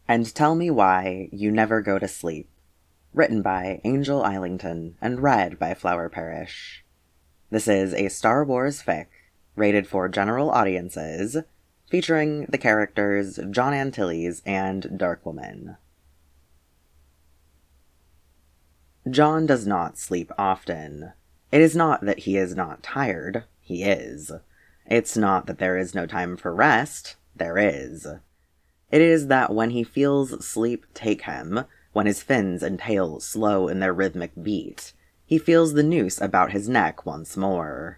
And Tell Me Why You Never Go to Sleep. Written by Angel Eilington and read by Flower Parrish. This is a Star Wars fic, rated for general audiences, featuring the characters John Antilles and Dark Woman. John does not sleep often. It is not that he is not tired, he is. It's not that there is no time for rest, there is. It is that when he feels sleep take him, when his fins and tail slow in their rhythmic beat, he feels the noose about his neck once more.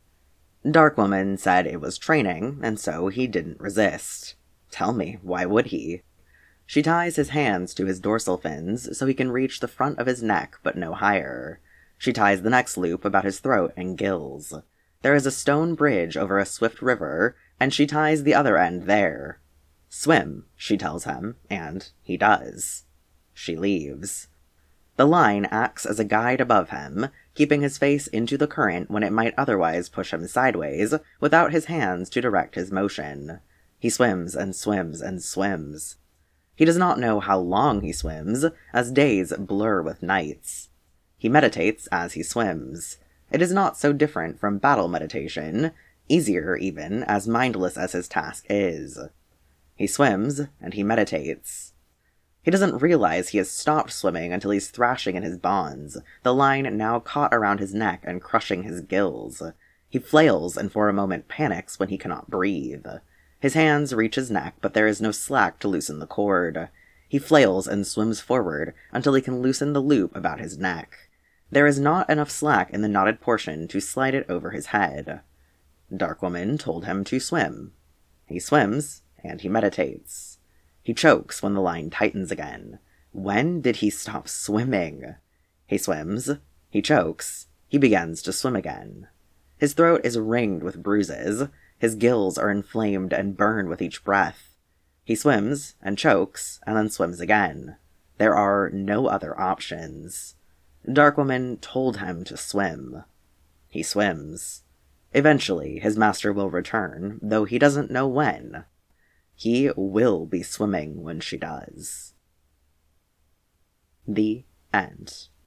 Dark Woman said it was training, and so he didn't resist. Tell me, why would he? She ties his hands to his dorsal fins so he can reach the front of his neck but no higher. She ties the next loop about his throat and gills. There is a stone bridge over a swift river, and she ties the other end there. Swim, she tells him, and he does. She leaves. The line acts as a guide above him, keeping his face into the current when it might otherwise push him sideways, without his hands to direct his motion. He swims and swims and swims. He does not know how long he swims, as days blur with nights. He meditates as he swims. It is not so different from battle meditation, easier even, as mindless as his task is. He swims, and he meditates. He doesn't realize he has stopped swimming until he's thrashing in his bonds, the line now caught around his neck and crushing his gills. He flails and for a moment panics when he cannot breathe. His hands reach his neck, but there is no slack to loosen the cord. He flails and swims forward until he can loosen the loop about his neck. There is not enough slack in the knotted portion to slide it over his head. Dark Woman told him to swim. He swims, and he meditates. He chokes when the line tightens again. When did he stop swimming? He swims. He chokes. He begins to swim again. His throat is ringed with bruises. His gills are inflamed and burn with each breath. He swims, and chokes, and then swims again. There are no other options. Dark Woman told him to swim. He swims. Eventually, his master will return, though he doesn't know when. He will be swimming when she does. The end.